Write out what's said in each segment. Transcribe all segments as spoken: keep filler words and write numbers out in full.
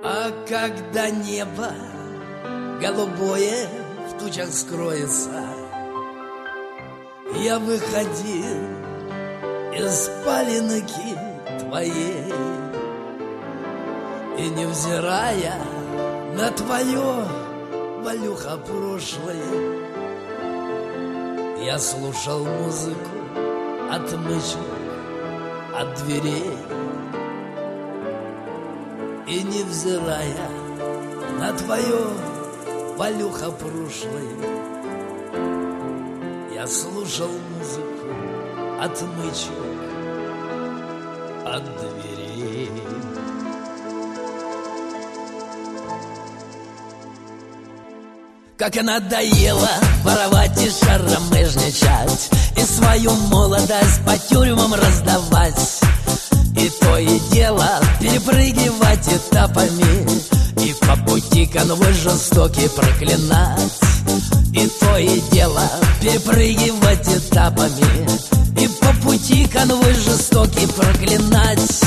А когда небо голубое в тучах скроется, я выходил из спаленки твоей, и невзирая на твое, Валюха, прошлое, я слушал музыку отмычек от дверей. И невзирая на твое, Валюха, прошлое, я слушал музыку отмычек от дверей. Как и надоело воровать и шаромыжничать, и свою молодость по тюрьмам раздавать, и то и дело перепрыгивать этапами, и по пути конвой жестокий проклинать. И то и дело перепрыгивать этапами, и по пути конвой жестокий проклинать.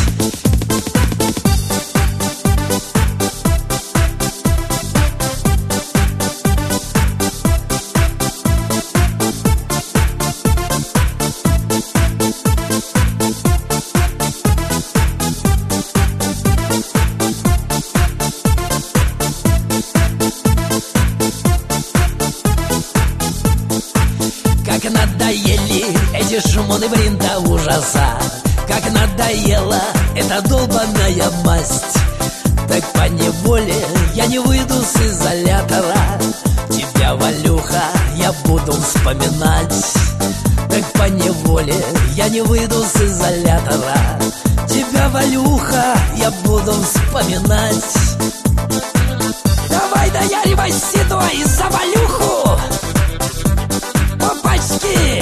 Как надоели эти шумоны бринда ужаса, как надоела эта долбаная масть. Так поневоле я не выйду с изолятора, тебя, Валюха, я буду вспоминать. Так поневоле я не выйду с изолятора, тебя, Валюха, я буду вспоминать. Давай даяривай седой за Валюху, опачки!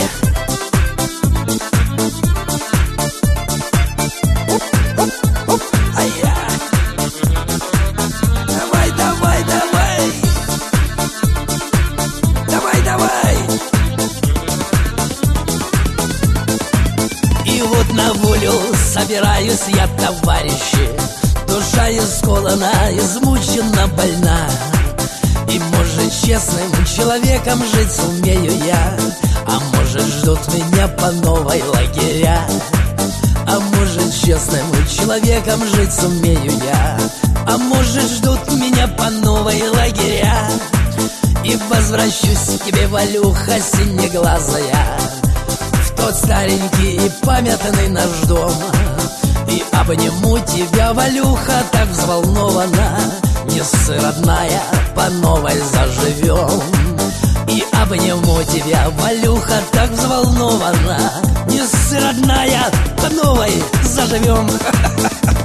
Ай-я! Давай, давай, давай! Давай, давай! И вот на волю собираюсь я, товарищи. Душа исколана, измучена, больна. И может честным человеком жить сумею я, а может ждут меня по новой лагеря. А может честным человеком жить сумею я, а может ждут меня по новой лагеря. И возвращусь к тебе, Валюха, синеглазая, в тот старенький и памятный наш дом, и обниму тебя, Валюха, так взволнованно. Не ссы, родная, по новой заживем. И обниму тебя, Валюха, так взволнованно. Не ссы, родная, по новой заживем.